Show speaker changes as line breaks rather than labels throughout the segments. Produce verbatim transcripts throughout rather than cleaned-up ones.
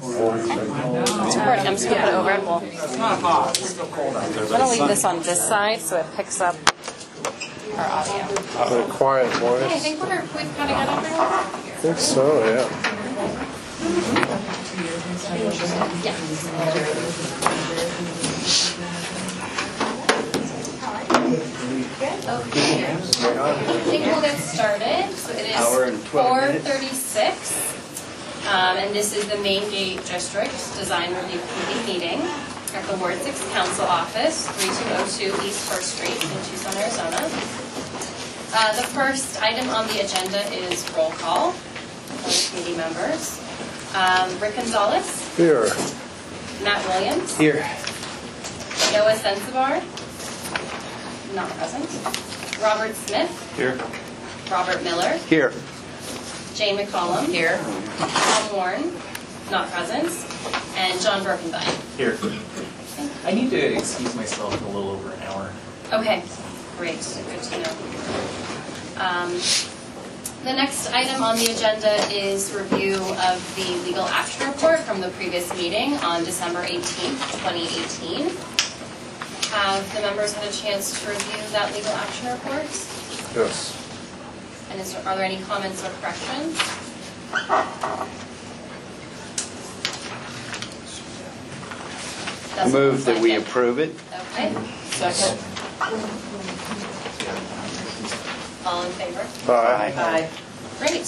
It's recording. I'm just going to put it over it. Well,
It's not hot. It's still cold out there.
I'm going to leave this on this side so it picks up our audio.
A quiet voice.
Hey, I think we're, we've got to get everyone.
I think so, yeah.
Okay. I think we'll get started. So it is four thirty-six. Um, and this is the Main Gate District Design Review Committee meeting at the Ward six Council Office, thirty-two oh two East First Street in Tucson, Arizona. Uh, the first item on the agenda is roll call for committee members. Um, Rick Gonzalez.
Here.
Matt Williams.
Here.
Noah Sensabar. Not present. Robert Smith.
Here.
Robert Miller.
Here.
Jane McCollum. Here. Tom Warren. Not present. And John Birkenbein.
Here. I need to excuse myself in a little over an hour.
Okay. Great. Good to know. Um, the next item on the agenda is review of the legal action report from the previous meeting on December eighteenth, twenty eighteen. Have the members had a chance to review that legal action report?
Yes.
And is there, are there any comments or corrections?
I move that we approve it.
Okay. Second. All in favor?
Aye.
Aye. Great.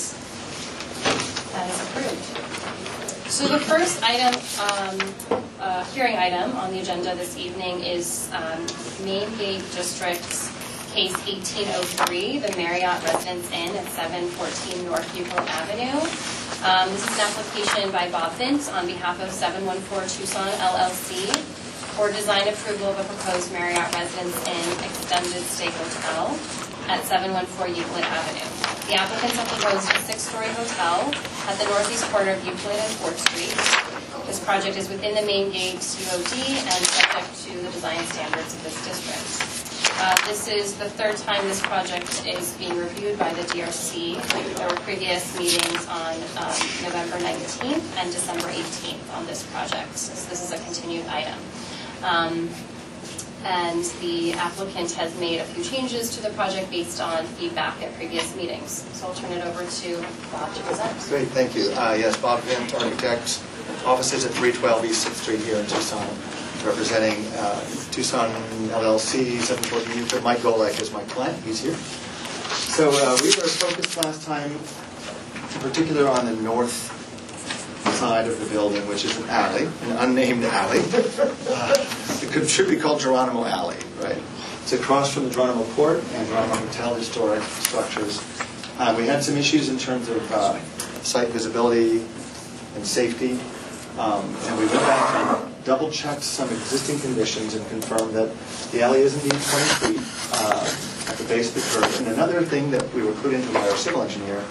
That is approved. So the first item, um, uh, hearing item on the agenda this evening is um, Main Gate District's Case eighteen oh three, the Marriott Residence Inn at seven fourteen North Euclid Avenue. Um, this is an application by Bob Vint on behalf of seven one four Tucson L L C for design approval of a proposed Marriott Residence Inn extended stay hotel at seven one four Euclid Avenue. The applicants have proposed a six-story hotel at the northeast corner of Euclid and fourth Street. This project is within the Main Gate U O D and subject to the design standards of this district. Uh, this is the third time this project is being reviewed by the D R C. There were previous meetings on um, November nineteenth and December eighteenth on this project. So this is a continued item. Um, and the applicant has made a few changes to the project based on feedback at previous meetings. So I'll turn it over to Bob to present.
Great, thank you. Uh, yes, Bob Vint, architect, offices at three twelve East sixth Street here in Tucson, representing uh, Tucson L L C, seven fourteen Euclid. Mike Golek is my client, he's here. So uh, we were focused last time, in particular on the north side of the building, which is an alley, an unnamed alley. Uh, it could, should be called Geronimo Alley, right? It's across from the Geronimo Port and Geronimo Hotel historic structures. Uh, we had some issues in terms of uh, site visibility and safety, um, and we went back and double-checked some existing conditions and confirmed that the alley is indeed twenty feet uh, at the base of the curve. And another thing that we were put into by our civil engineer,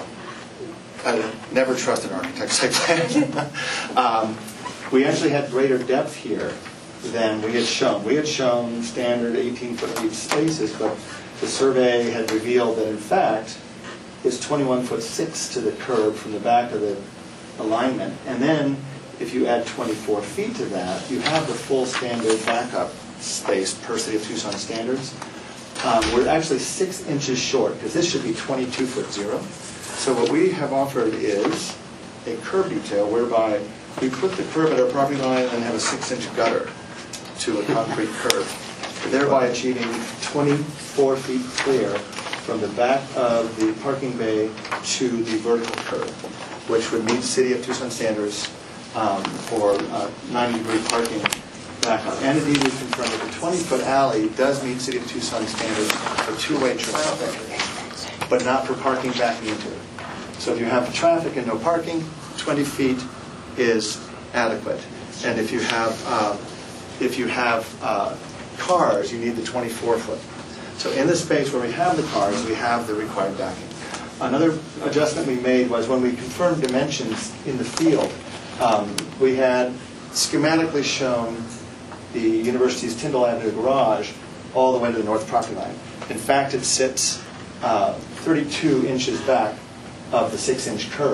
I never trust an architect's site plan. um, we actually had greater depth here than we had shown. We had shown standard eighteen foot deep spaces, but the survey had revealed that in fact it's twenty-one foot six to the curb from the back of the alignment. And then if you add twenty-four feet to that, you have the full standard backup space per City of Tucson standards. Um, we're actually six inches short because this should be twenty-two foot zero. So what we have offered is a curb detail whereby we put the curb at our property line and have a six inch gutter to a concrete curb, thereby achieving twenty-four feet clear from the back of the parking bay to the vertical curb, which would meet City of Tucson standards um, for uh, ninety degree parking backup. And indeed we confirmed that the twenty foot alley does meet City of Tucson standards for two-way traffic, but not for parking backing into it. So if you have traffic and no parking, twenty feet is adequate. And if you have uh, if you have uh, cars, you need the twenty-four foot. So in the space where we have the cars, we have the required backing. Another adjustment we made was when we confirmed dimensions in the field, um, we had schematically shown the university's Tyndall Avenue garage all the way to the north property line. In fact, it sits uh, thirty-two inches back of the six inch curb.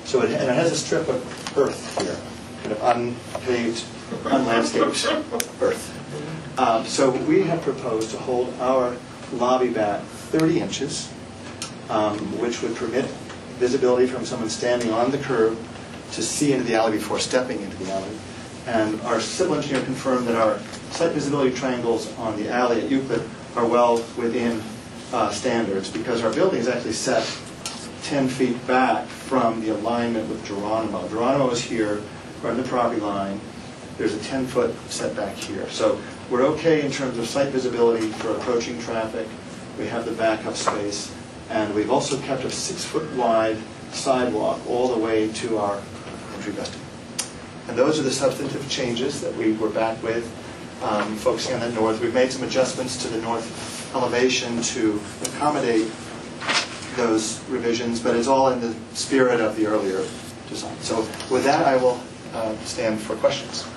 So it, and it has a strip of earth here, kind of unpaved, unlandscaped earth. Um, so we have proposed to hold our lobby back thirty inches, um, which would permit visibility from someone standing on the curb to see into the alley before stepping into the alley. And our civil engineer confirmed that our site visibility triangles on the alley at Euclid are well within uh, standards, because our building is actually set ten feet back from the alignment with Geronimo. Geronimo is here, right on the property line. There's a ten-foot setback here. So we're okay in terms of site visibility for approaching traffic. We have the backup space. And we've also kept a six-foot wide sidewalk all the way to our entry vestibule. And those are the substantive changes that we were back with, um, focusing on the north. We've made some adjustments to the north elevation to accommodate those revisions, but it's all in the spirit of the earlier design. So with that, I will uh, stand for questions.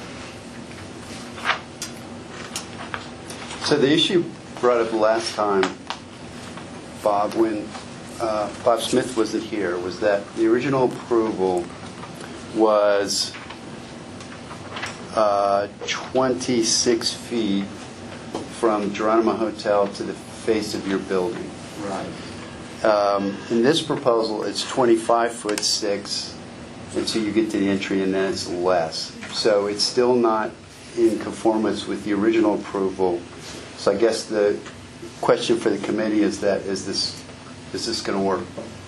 So the issue brought up last time, Bob, when uh, Bob Smith wasn't here, was that the original approval was uh, twenty-six feet from Geronimo Hotel to the face of your building.
Right.
Um, in this proposal, it's twenty-five foot six until you get to the entry, and then it's less. So it's still not in conformance with the original approval. So I guess the question for the committee is that is this is this going to work?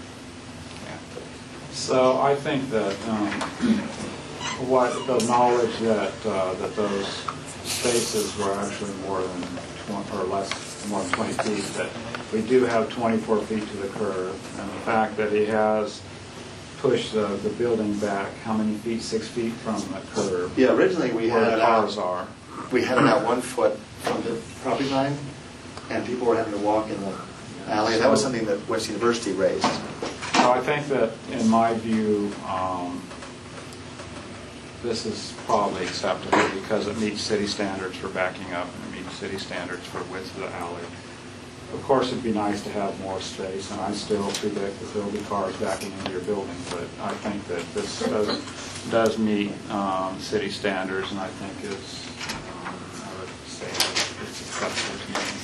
So I think that um, what the knowledge that uh, that those spaces were actually more than twenty, or less more than twenty feet. That we do have twenty-four feet to the curb, and the fact that he has pushed the, the building back how many feet? Six feet from the curb.
Yeah, originally we
where
had
the
it out,
cars are.
we had it out one foot from the property line, and people were having to walk in the alley. And that was something that West University raised.
So I think that, in my view, um, this is probably acceptable because it meets city standards for backing up and it meets city standards for width of the alley. Of course, it'd be nice to have more space, and I still predict that there'll be cars backing into your building, but I think that this does, does meet um, city standards, and I think is, um, I would say it's acceptable to me.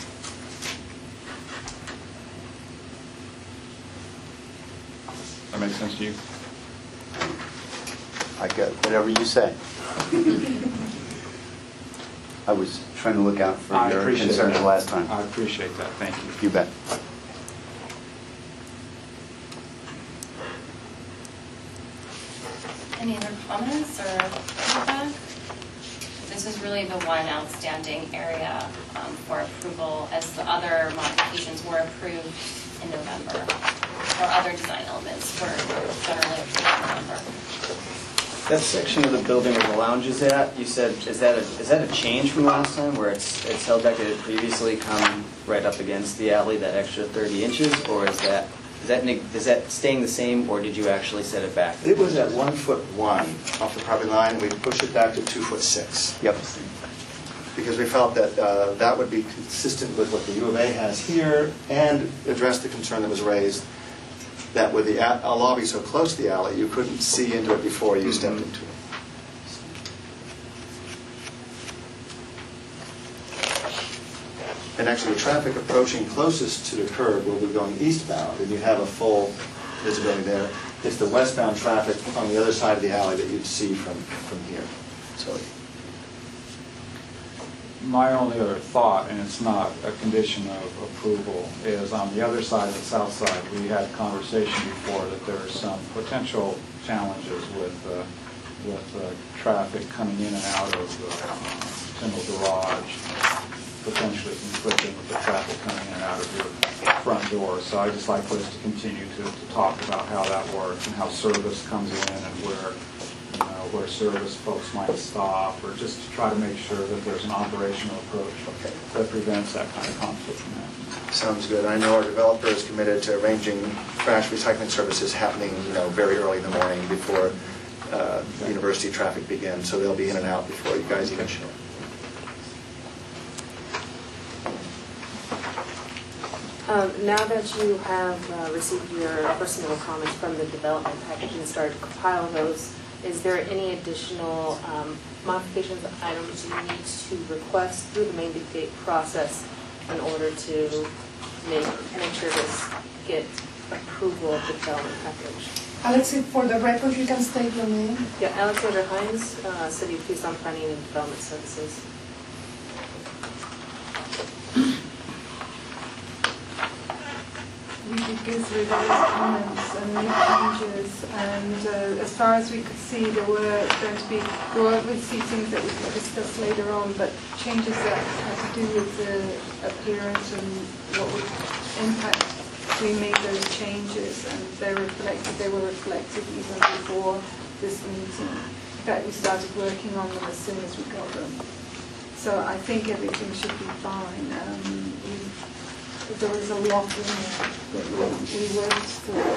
That makes sense to you?
I get whatever you say. I was trying to look out for
I
your
appreciate
concerns
that.
last time.
I appreciate that. Thank you.
You bet.
Any other comments or feedback? This is really the one outstanding area um, for approval, as the other modifications were approved in November, or other design elements were generally approved in November.
That section of the building where the lounge is at, you said, is that a, is that a change from last time, where it's it's held back? Did it previously come right up against the alley, that extra thirty inches, or is that is that neg- is that staying the same, or did you actually set it back?
It was at one foot one off the property line, and we pushed it back to two foot six.
Yep.
Because we felt that uh, that would be consistent with what the U of A has here and address the concern that was raised that with the a- a lobby so close to the alley, you couldn't see into it before you stepped into it. And actually, the traffic approaching closest to the curb will be going eastbound, and you have a full visibility there. It's the westbound traffic on the other side of the alley that you'd see from, from here. So.
My only other thought, and it's not a condition of approval, is on the other side, the south side, we had a conversation before that there are some potential challenges with uh, with uh, traffic coming in and out of the uh, single garage, potentially conflicting with the traffic coming in and out of your front door. So I just like for us to continue to, to talk about how that works and how service comes in and where you know, where service folks might stop, or just to try to make sure that there's an operational approach
Okay.
that prevents that kind of conflict from happening.
Sounds good. I know our developer is committed to arranging trash recycling services happening, you know, very early in the morning before uh, university traffic begins, so they'll be in and out before you guys even show up.
Um, Now that you have uh, received your personal comments from the development package and started to compile those, is there any additional um, modifications of items you need to request through the main gate process in order to make, make sure this get approval of the development package?
Alex, for the record, you can state your name.
Yeah, Alexander Hines, uh, City of Tucson Planning and Development Services.
We did go through those comments and make changes, and uh, as far as we could see, there were going to be, there were obviously things that we could discuss later on, but changes that had to do with the appearance and what would impact. We made those changes, and they reflected, they were reflected even before this meeting. In fact, we started working on them as soon as we got them. So I think everything should be fine. Um, we, there was a lot in there that we, we worked through.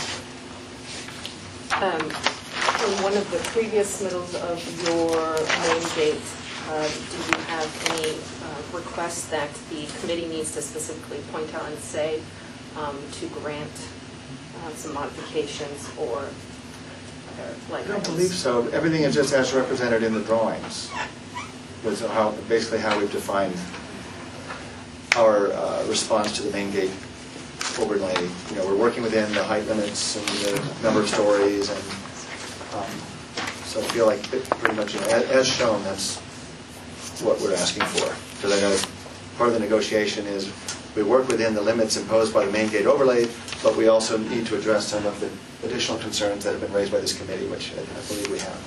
Um, in one of the previous submittals of your main gate, uh, do you have any uh, requests that the committee needs to specifically point out and say um, to grant uh, some modifications or other like
I don't
items?
believe so. Everything is just as represented in the drawings. Was how, basically how we've defined our uh, response to the main gate overlay. You know, we're working within the height limits and the number of stories, and um, so I feel like it pretty much, you know, as, as shown, that's what we're asking for. Because I know part of the negotiation is we work within the limits imposed by the main gate overlay, but we also need to address some of the additional concerns that have been raised by this committee, which I, I believe we have.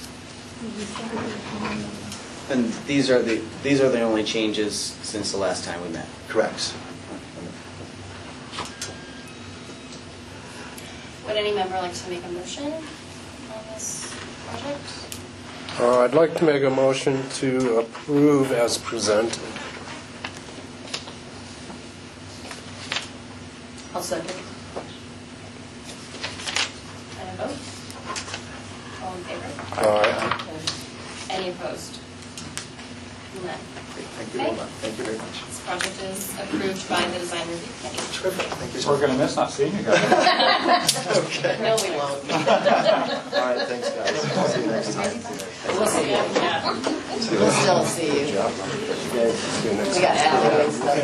And these are the, these are the only changes since the last time we met?
Correct.
Would any member like to make a motion on this project?
Uh, I'd like to make a motion to approve as presented.
I'll second. And a vote? All in favor?
Aye.
Any opposed? None.
Thank you very much. Thank you very much.
This project is approved by the design review committee.
Terrific. Thank you so
We're
much.
going to miss not seeing you guys.
Okay.
No, we won't.
All right, thanks, guys. See you next time.
We'll see you, yeah.
We'll still see you. We got alleyways stuff.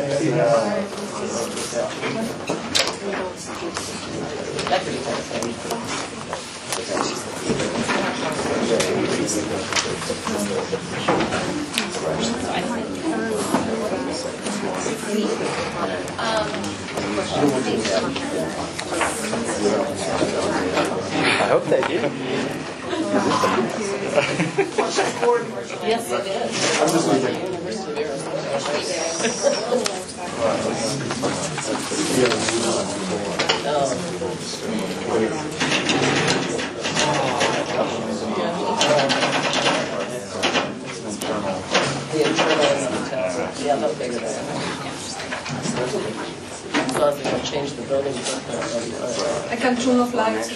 That's pretty
I hope they do.
Yes, it is. University The internal, yeah, they'll figure that out. So if they change the building,
I can turn off lights.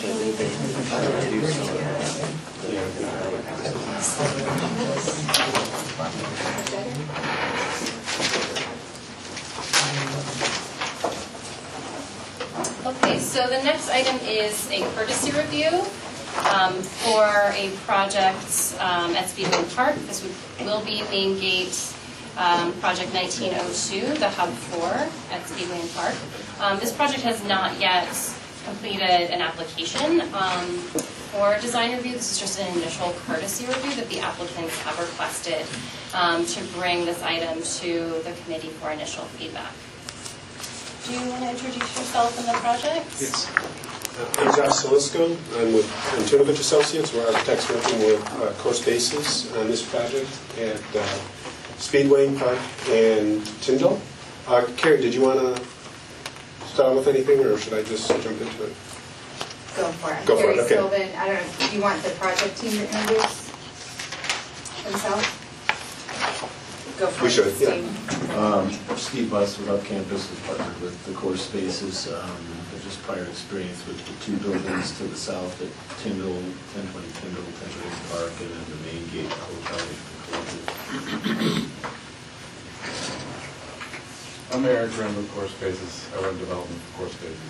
Okay, so the next item is a courtesy review um, for a project um, at Speedway Park. This would, will be Main Gate um, Project nineteen oh two, the Hub four at Speedway Park. Um, this project has not yet completed an application um, for design review. This is just an initial courtesy review that the applicants have requested um, to bring this item to the committee for initial feedback. Do you want to introduce yourself and the project?
Yes. Uh, I'm Josh Salisco. I'm with Antonovich Associates. We're architects working with uh, Coast Bases on this project at uh, Speedway Park and Tyndall. Uh, Carrie, did you want to start with anything, or should I just jump into it?
Go for it.
Go for it,
Gary
okay.
Sylvan, I don't know, do you want the project team to introduce themselves? Go for
We
it.
should, yeah.
Steve.
Um, Steve Buss with Up Campus is partnered with the Core Spaces. Um, there's just prior experience with the two buildings to the south at Tyndall, ten twenty Tyndall, Pennsylvania Park, and then the Main Gate Hotel.
I'm Eric Grimm with Core Spaces. I run development for Core Spaces.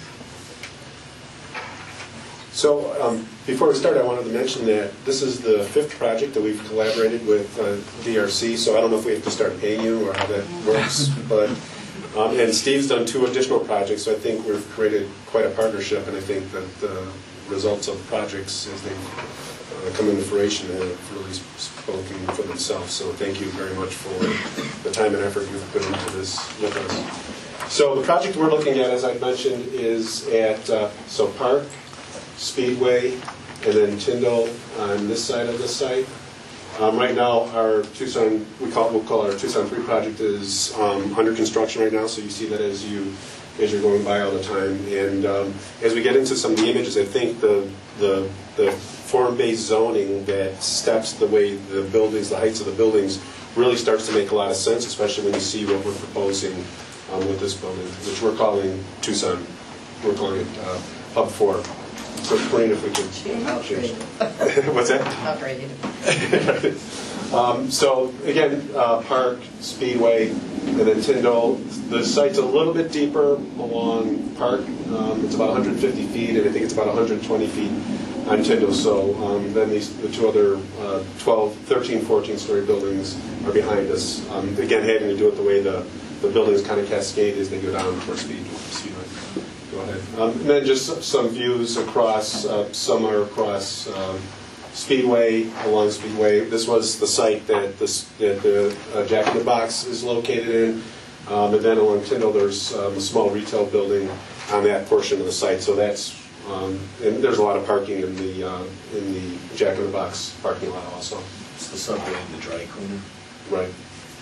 So um, before we start, I wanted to mention that this is the fifth project that we've collaborated with uh, D R C, so I don't know if we have to start paying you or how that works, but um, and Steve's done two additional projects, so I think we've created quite a partnership, and I think that the results of the projects as they uh, come into fruition have really spoken for themselves. So thank you very much for the time and effort you've put into this with us. So the project we're looking at, as I mentioned, is at uh, so Park, Speedway, and then Tyndall on this side of the site. Um, right now, our Tucson, we call we'll call our Tucson three project is um, under construction right now. So you see that as you as you're going by all the time. And um, as we get into some of the images, I think the the the form-based zoning that steps the way the buildings, the heights of the buildings, really starts to make a lot of sense, especially when you see what we're proposing um, with this building, which we're calling Tucson. We're calling it uh, Hub Four. So, Corinne, if we could change. What's that?
Upgraded.
um, so, again, uh, Park, Speedway, and then Tyndall. The site's a little bit deeper along Park. Um, it's about one hundred fifty feet, and I think it's about one hundred twenty feet on Tyndall. So um, then these, the two other uh, twelve, thirteen, fourteen-story buildings are behind us. Um, again, having to do with the way the, the buildings kind of cascade as they go down towards Speed, Speedway. Go ahead. Um, and then just some views across, uh, some are across um, Speedway, along Speedway. This was the site that, this, that the uh, Jack in the Box is located in. Um, and then along Tyndall, there's um, a small retail building on that portion of the site. So that's, um, and there's a lot of parking in the uh, in the Jack in the Box parking lot also.
It's the subway and the dry cleaner.
Right.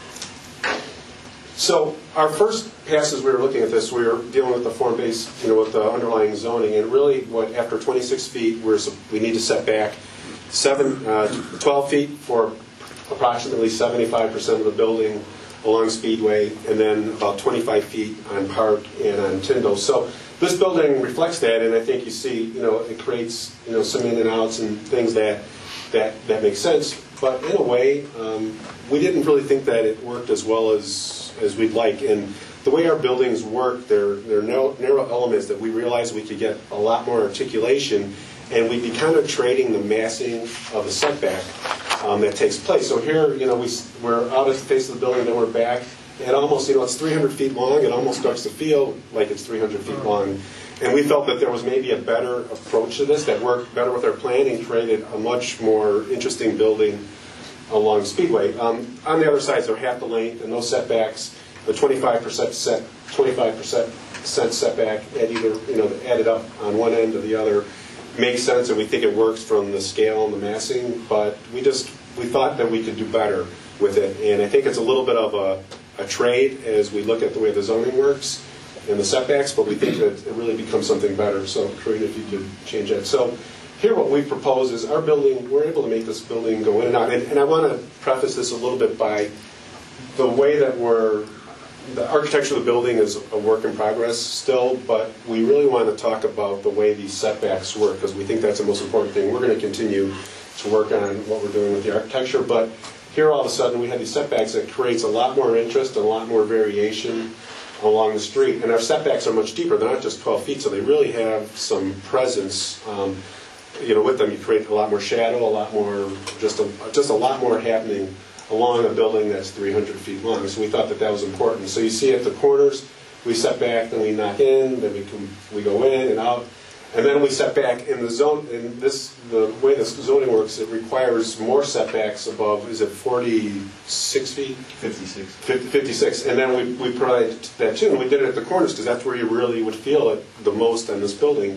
So our first passes, we were looking at this, we were dealing with the form-based, you know, with the underlying zoning, and really, what after twenty-six feet, we're we need to set back seven, uh, twelve feet for approximately seventy-five percent of the building along Speedway, and then about twenty-five feet on Park and on Tyndall. So this building reflects that, and I think you see, you know, it creates, you know, some in and outs and things that that that make sense. But in a way, um, we didn't really think that it worked as well as as we'd like. And the way our buildings work, they're, they're narrow, narrow elements that we realized we could get a lot more articulation, and we'd be kind of trading the massing of the setback um, that takes place. So here, you know, we, we're out at the face of the building, then we're back. It almost, you know, it's three hundred feet long. It almost starts to feel like it's three hundred feet long. And we felt that there was maybe a better approach to this that worked better with our plan and created a much more interesting building along Speedway. Um, on the other side, they're half the length and no setbacks. The twenty-five percent set, twenty-five percent setback at either, you know, added up on one end or the other makes sense, and we think it works from the scale and the massing. But we just we thought that we could do better with it, and I think it's a little bit of a, a trade as we look at the way the zoning works and the setbacks. But we think that it really becomes something better. So, Corinne, if you could change that. So. Here what we propose is our building, we're able to make this building go in and out. And, and I want to preface this a little bit by the way that we're, the architecture of the building is a work in progress still, but we really want to talk about the way these setbacks work, because we think that's the most important thing. We're going to continue to work on what we're doing with the architecture, but here all of a sudden we have these setbacks that creates a lot more interest and a lot more variation along the street. And our setbacks are much deeper. They're not just twelve feet, so they really have some presence. Um, You know, with them, you create a lot more shadow, a lot more, just a, just a lot more happening along a building that's three hundred feet long. So we thought that that was important. So you see at the corners, we set back, then we knock in, then we come, we go in and out, and then we set back in the zone. In this, the way this zoning works, it requires more setbacks above. Is it forty-six feet?
fifty-six.
fifty-six, and then we we provide that too. And we did it at the corners because that's where you really would feel it the most on this building,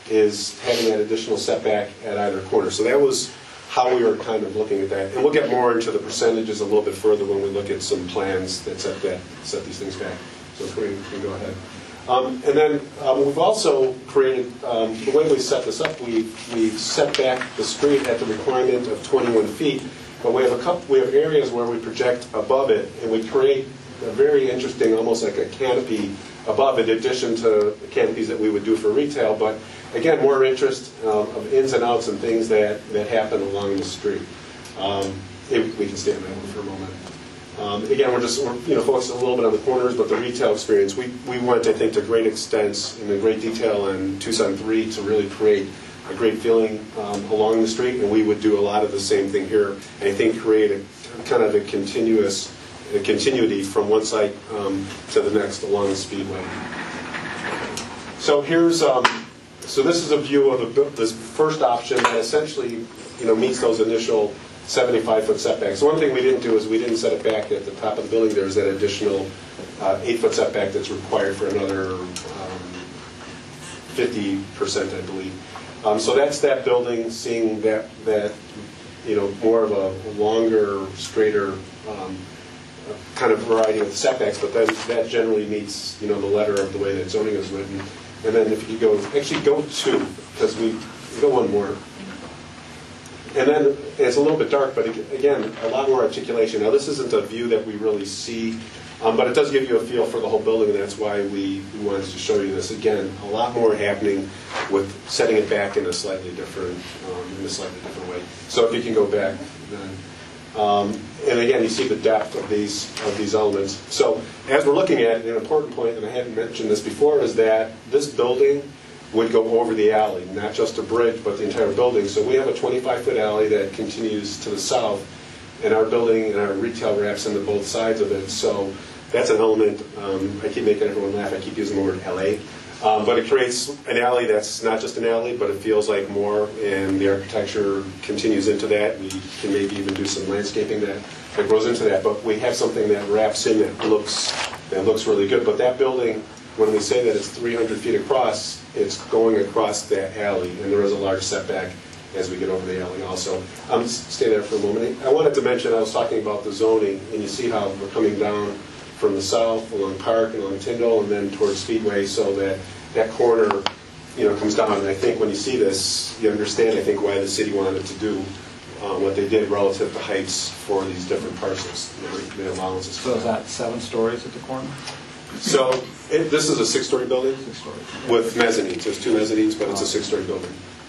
is having that additional setback at either corner. So that was how we were kind of looking at that. And we'll get more into the percentages a little bit further when we look at some plans that set that set these things back. So Corinne, you can go ahead. Um, and then um, we've also created, um, the way we set this up, we we set back the street at the requirement of twenty-one feet, but we have a couple, we have areas where we project above it, and we create a very interesting, almost like a canopy above, in addition to the canopies that we would do for retail. But again, more interest um, of ins and outs and things that, that happen along the street. Um, if we can stay on that one for a moment. Um, Again, we're just, we're, you know, focused a little bit on the corners, but the retail experience, we, we went, I think, to great extents and in great detail in Tucson three to really create a great feeling um, along the street, and we would do a lot of the same thing here, and I think create a kind of a continuous, a continuity from one site um, to the next along the Speedway. So here's, um, so this is a view of the, this first option that essentially, you know, meets those initial seventy-five foot setbacks. One thing we didn't do is we didn't set it back at the top of the building. There's that additional uh, eight foot setback that's required for another um, fifty percent, I believe. Um, so that's that building, seeing that, that you know, more of a longer, straighter um, kind of variety of setbacks, but then that generally meets, you know, the letter of the way that zoning is written. And then if you go, actually go two, because we, go one more. And then it's a little bit dark, but again, a lot more articulation. Now this isn't a view that we really see, um, but it does give you a feel for the whole building, and that's why we, we wanted to show you this. Again, a lot more happening with setting it back in a slightly different, um, in a slightly different way. So if you can go back, then. Um, and again, you see the depth of these of these elements. So as we're looking at it, an important point, and I hadn't mentioned this before, is that this building would go over the alley, not just a bridge, but the entire building. So we have a twenty-five foot alley that continues to the south, and our building and our retail wraps into both sides of it. So that's an element. Um, I keep making everyone laugh. I keep using the word L A. Um, but it creates an alley that's not just an alley, but it feels like more, and the architecture continues into that. We can maybe even do some landscaping that, that grows into that. But we have something that wraps in that looks that looks really good. But that building, when we say that it's three hundred feet across, it's going across that alley, and there is a large setback as we get over the alley also. Um, stay there for a moment. I wanted to mention, I was talking about the zoning, and you see how we're coming down from the south along Park and along Tyndall and then towards Speedway, so that that corner, you know, comes down. And I think when you see this, you understand, I think, why the city wanted to do uh, what they did relative to heights for these different parcels, the, the allowances.
So is that seven stories at the corner?
So it, this is a six-story building
Six stories.
with mezzanines. There's two mezzanines, but it's a six-story building.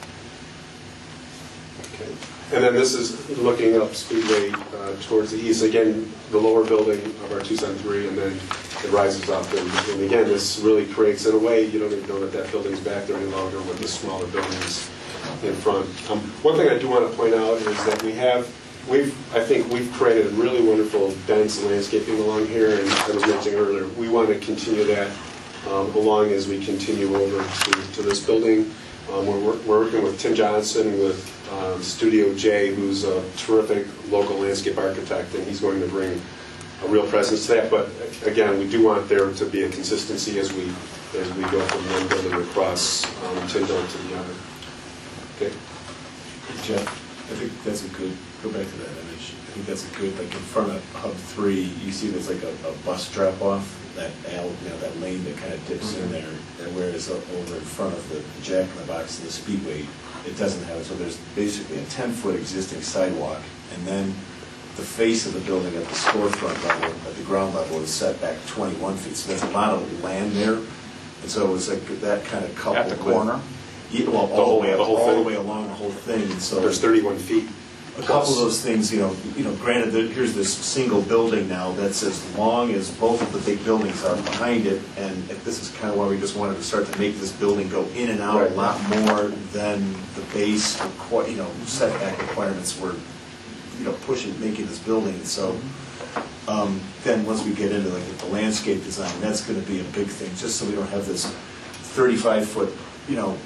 Okay. And then this is looking up Speedway uh, towards the east. Again, the lower building of our Tucson three, and then it rises up. And, and again, this really creates, in a way, you don't even know that that building's back there any longer with the smaller buildings in front. Um, one thing I do want to point out is that we have, we've, I think we've created a really wonderful dense landscaping along here, and I was mentioning earlier, we want to continue that um, along as we continue over to, to this building. Um, we're, we're working with Tim Johnson with um, Studio J, who's a terrific local landscape architect, and he's going to bring a real presence to that. But again, we do want there to be a consistency as we as we go from one building across um, Tyndall to the other. Okay.
Jeff, I think that's a good, go back to that image. I think that's a good, like in front of Hub three, you see there's like a, a bus drop off, that L, you know, that lane that kind of dips mm-hmm. in there, and whereas over in front of the Jack in the Box and the Speedway, it doesn't have it. So there's basically a ten foot existing sidewalk, and then the face of the building at the storefront level, at the ground level, is set back twenty-one feet. So there's a lot of land there, and so it was like that kind of coupled
At the corner?
With, yeah, well,
The
all
whole-
the way,
the whole
all
thing?
the way along the whole thing. And so
There's thirty-one feet.
a couple of those things, you know, you know, granted that here's this single building now that's as long as both of the big buildings are behind it, and if this is kind of why we just wanted to start to make this building go in and out
Right.
a lot more than the base, requi- you know, setback requirements were, you know, pushing, making this building. And so um, then once we get into like the landscape design, that's going to be a big thing, just so we don't have this thirty-five foot, you know,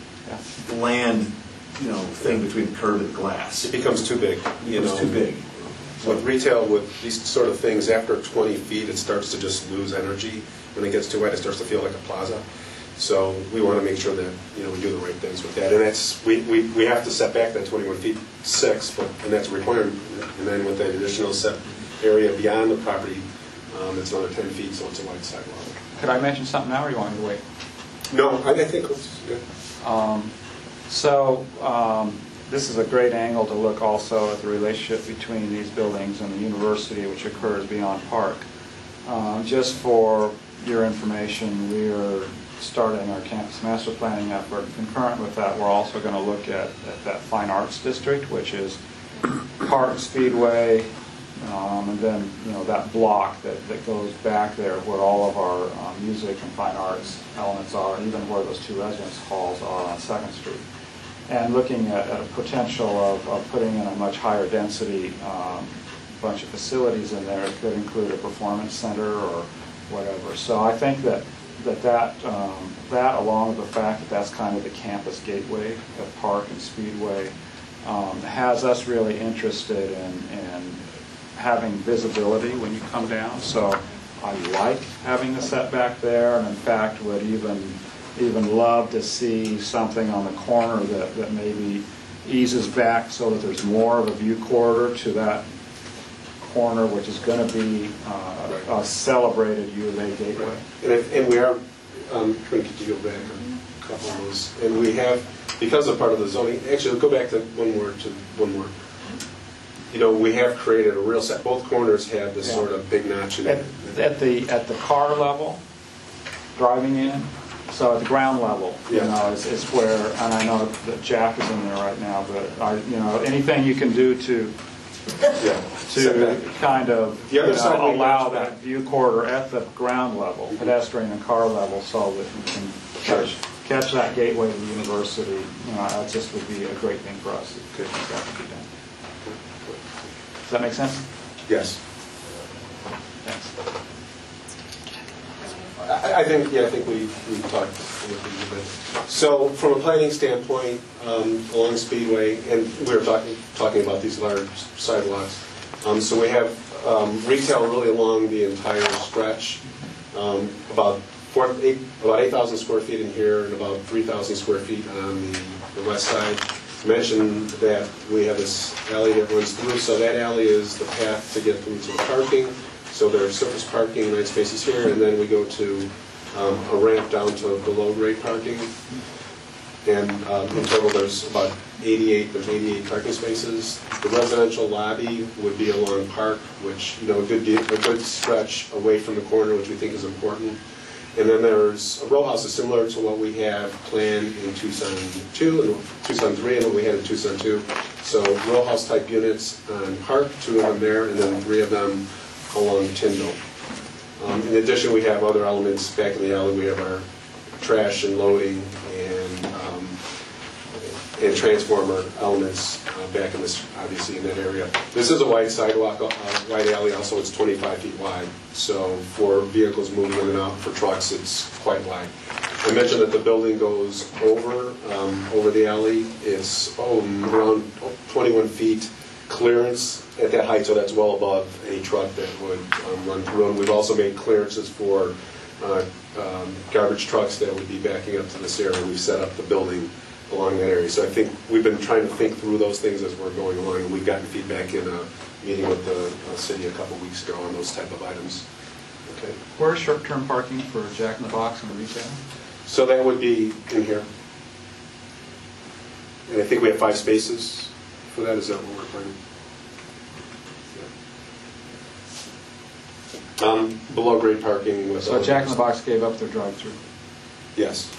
land, you know, thing between the curb and glass.
It becomes too big. You
It's
know,
too big.
With retail, with these sort of things, after twenty feet, it starts to just lose energy. When it gets too wide, it starts to feel like a plaza. So we want to make sure that, you know, we do the right things with that. And that's, we, we, we have to set back that twenty-one feet six, but, and that's a requirement. And then with that additional set area beyond the property, um, it's another ten feet, so it's a wide sidewalk.
Could I mention something now, or you want me to wait?
No, I, I think it's good.
Um, so um, this is a great angle to look also at the relationship between these buildings and the university, which occurs beyond Park. Uh, just for your information, we are starting our campus master planning effort. Concurrent with that, we're also going to look at, at that fine arts district, which is Park, Speedway, um, and then, you know, that block that, that goes back there where all of our um, music and fine arts elements are, even where those two residence halls are on Second Street. And looking at, at a potential of, of putting in a much higher density um, bunch of facilities in there. It could include a performance center or whatever. So I think that that that, um, that along with the fact that that's kind of the campus gateway, the park and speedway, um, has us really interested in, in having visibility when you come down. So I like having the setback there, and in fact would even even love to see something on the corner that, that maybe eases back so that there's more of a view corridor to that corner, which is going to be uh, a celebrated U of A gateway.
Right. And, if, and we are um, trying to go back a couple of those, and we have, because of part of the zoning, actually go back to one more, to one more. You know, we have created a real set, both corners have this yeah. sort of big notch in
at,
it.
At the, at the car level, driving in, so at the ground level, you yeah. know, is, is where, and I know that Jack is in there right now, but I, you know, anything you can do to
yeah.
to kind of you know, allow
that
back. view corridor at the ground level, mm-hmm. pedestrian and car level, so that you can catch, catch that gateway to the university. You know, that just would be a great thing for us. It could that could be done. Does that make sense?
Yes.
Thanks.
I, I think, yeah, I think we we talked a little bit. So, from a planning standpoint, um, along Speedway, and we were talking talking about these large sidewalks. Um, so we have um, retail really along the entire stretch, um, about four, eight, about eight thousand square feet in here, and about three thousand square feet on the, the west side. I mentioned that we have this alley that runs through, so that alley is the path to get through to the parking. So there's surface parking, nine spaces here, and then we go to um, a ramp down to below grade parking. And um, in total, there's about eighty-eight. There's eighty-eight parking spaces. The residential lobby would be along Park, which you know a good a good stretch away from the corner, which we think is important. And then there's a row house is similar to what we have planned in Tucson two and Tucson three, and what we had in Tucson two. So row house type units on Park, two of them there, and then three of them along Tyndall. Um, in addition, we have other elements back in the alley. We have our trash and loading and um, and transformer elements uh, back in this, obviously in that area. This is a wide sidewalk, uh, wide alley. Also, it's twenty-five feet wide. So for vehicles moving in and out, for trucks, it's quite wide. I mentioned that the building goes over um, over the alley. It's oh, around twenty-one feet clearance at that height, so that's well above any truck that would um, run through. And we've also made clearances for uh, um, garbage trucks that would be backing up to this area. We've set up the building along that area. So I think we've been trying to think through those things as we're going along, and we've gotten feedback in a meeting with the uh, city a couple weeks ago on those type of items. Okay.
Where's short-term parking for Jack in the Box and the retail? So
that would be in here. And I think we have five spaces for that. Is that what we're planning? Yeah. Um, below grade parking. With
so Jack in the Box gave up their drive-through?
Yes.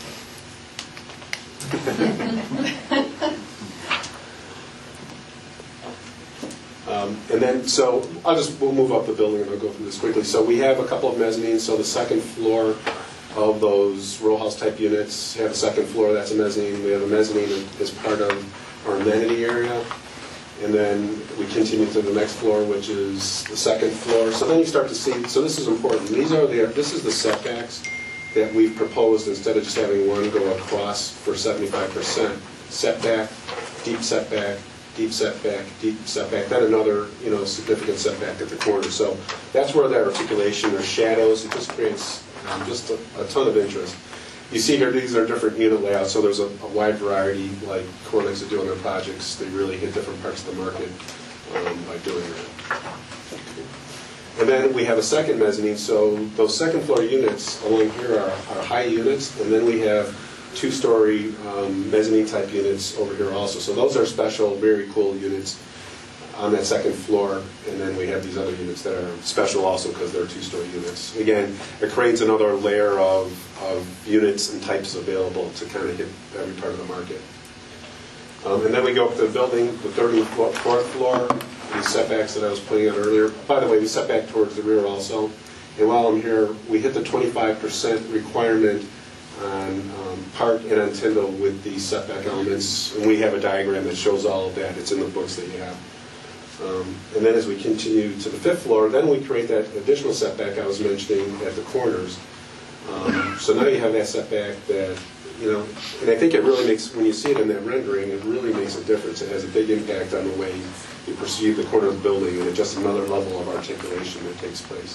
um, and then, so I'll just, we'll move up the building and I'll go through this quickly. So we have a couple of mezzanines. So the second floor of those row house type units have a second floor, that's a mezzanine. We have a mezzanine as part of our amenity area. And then we continue to the next floor, which is the second floor. So then you start to see, so this is important. These are the, this is the setbacks that we've proposed instead of just having one go across for seventy-five percent. Setback, deep setback, deep setback, deep setback, then another, you know, significant setback at the corner. So that's where that articulation or shadows, it just creates um, just a, a ton of interest. You see here, these are different unit layouts, so there's a, a wide variety, like Cornix are doing their projects. They really hit different parts of the market um, by doing that. And then we have a second mezzanine, so those second floor units along here are, are high units, and then we have two-story um, mezzanine type units over here also. So those are special, very cool units on that second floor, and then we have these other units that are special also because they're two-story units. Again, it creates another layer of, of units and types available to kind of hit every part of the market. Um, and then we go up to the building, the third and fourth floor. these setbacks that I was putting out earlier. By the way, we set back towards the rear also. And while I'm here, we hit the twenty-five percent requirement on um, Park and on Tyndall with the setback elements. And we have a diagram that shows all of that. It's in the books that you have. Um, and then as we continue to the fifth floor, then we create that additional setback I was mentioning at the corners. Um, so now you have that setback that, you know, and I think it really makes, when you see it in that rendering, it really makes a difference. It has a big impact on the way you perceive the corner of the building, and it's just another level of articulation that takes place.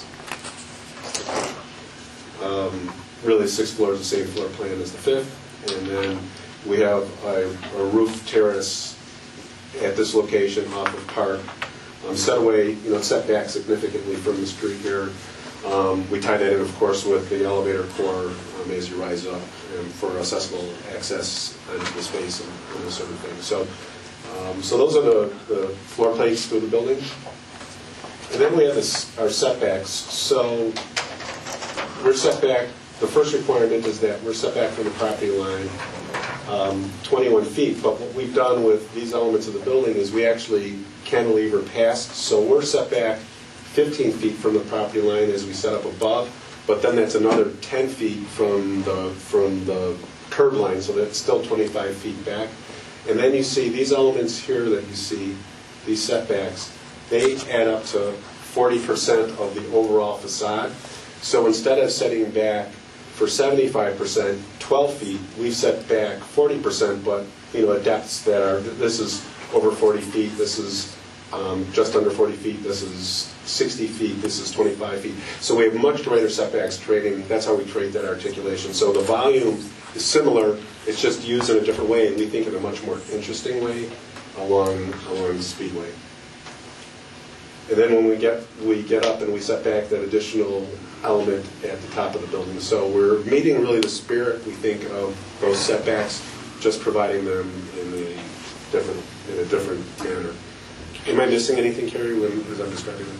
Um, really, the sixth floor is the same floor plan as the fifth, and then we have a, a roof terrace at this location off of Park, um, set away, you know, set back significantly from the street here. Um, we tie that in, of course, with the elevator core um, as you rise up and for accessible access into the space and, and those sort of things. So, um, so those are the, the floor plates through the building. And then we have this, our setbacks. So we're set back, the first requirement is that we're set back from the property line um, twenty-one feet. But what we've done with these elements of the building is we actually cantilever past. So we're set back fifteen feet from the property line as we set up above, but then that's another ten feet from the from the curb line, so that's still twenty-five feet back. And then you see these elements here that you see, these setbacks, they add up to forty percent of the overall facade. So instead of setting back for seventy-five percent, twelve feet, we've set back forty percent, but you know, at depths that are, this is over forty feet, this is um, just under forty feet, this is sixty feet, this is twenty-five feet. So we have much greater setbacks trading. That's how we trade that articulation. So the volume is similar, it's just used in a different way, and we think in a much more interesting way along along the Speedway. And then when we get we get up and we set back that additional element at the top of the building. So we're meeting really the spirit, we think, of those setbacks, just providing them in a different in a different manner. Am I missing anything, Carrie, when, as I'm describing it?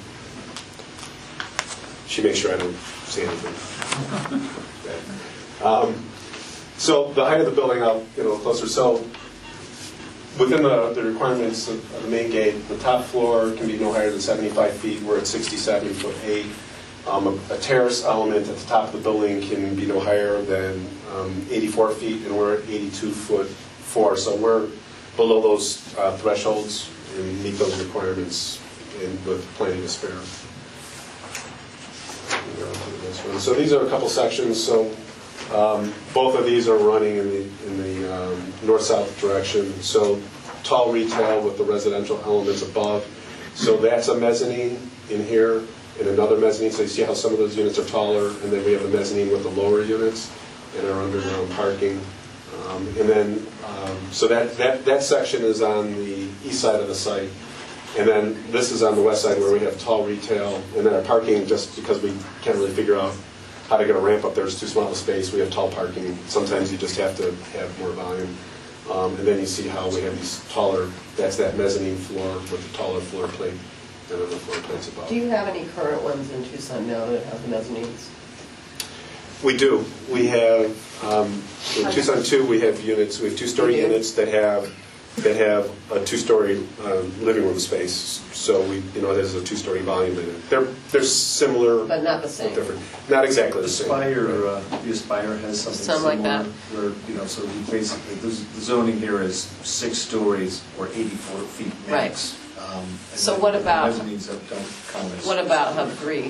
She makes sure I don't say anything. um, so the height of the building, I'll get a little closer. So within the, the requirements of, of the main gate, the top floor can be no higher than seventy-five feet. We're at sixty-seven foot eight. Um, a, a terrace element at the top of the building can be no higher than um, eighty-four feet, and we're at eighty-two foot four. So we're below those uh, thresholds and meet those requirements in, with plenty to spare. So these are a couple sections. So um, both of these are running in the in the um, north-south direction. So tall retail with the residential elements above. So that's a mezzanine in here and another mezzanine. So you see how some of those units are taller, and then we have the mezzanine with the lower units and our underground parking. Um, and then, um, so that, that, that section is on the east side of the site. And then this is on the west side where we have tall retail. And then our parking, just because we can't really figure out how to get a ramp up there, it's too small a space, we have tall parking. Sometimes you just have to have more volume. Um, and then you see how we have these taller, that's that mezzanine floor with the taller floor plate and then the floor plates above.
Do you have any current ones in Tucson now that have the mezzanines?
We do. We have, um, in Tucson two, we have units, we have two-story units that have that have a two-story uh, living room space. So we, you know, there's a two-story volume in it. They're they're similar,
but not the same.
Different, not exactly the same.
Aspire, uh, the Aspire has something
Something
similar.
like that.
Where, you know, so we basically, the the zoning here is six stories or eighty-four feet max. Um, and
So
then
what
the
about-
mezzanines don't count as.
What about Hub three?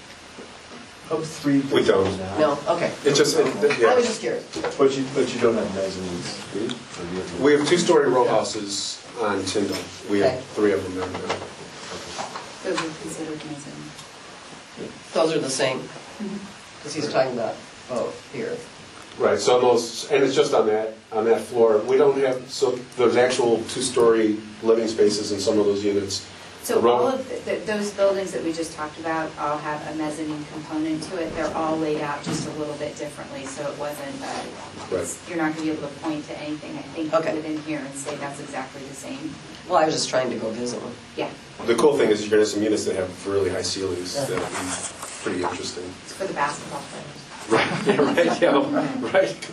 Hub three.
We don't.
No, okay.
It's just, it,
I
yeah.
was just curious.
But you, but you don't have mezzanines, do you? Or do you have-
We have two-story row houses on Tyndall. We have
Okay.
three of them there now.
Those are considered mezzanine.
Those are the same, because he's talking about both here.
Right, so those, and it's just on that, on that floor. We don't have, so there's actual two-story living spaces in some of those units.
So
The row-
all of the, the- those buildings that we just talked about all have a mezzanine component to it. They're all laid out just a little bit differently, so it wasn't, uh, it's- you're not going to be able to point to anything, I think,
Okay.
within here and say that's exactly the same.
Well, I was just trying to go visit one.
Yeah,
The cool thing is you're going to have some units that have really high ceilings that would be pretty interesting.
it's for the basketball players.
Right, yeah, right, yeah, right.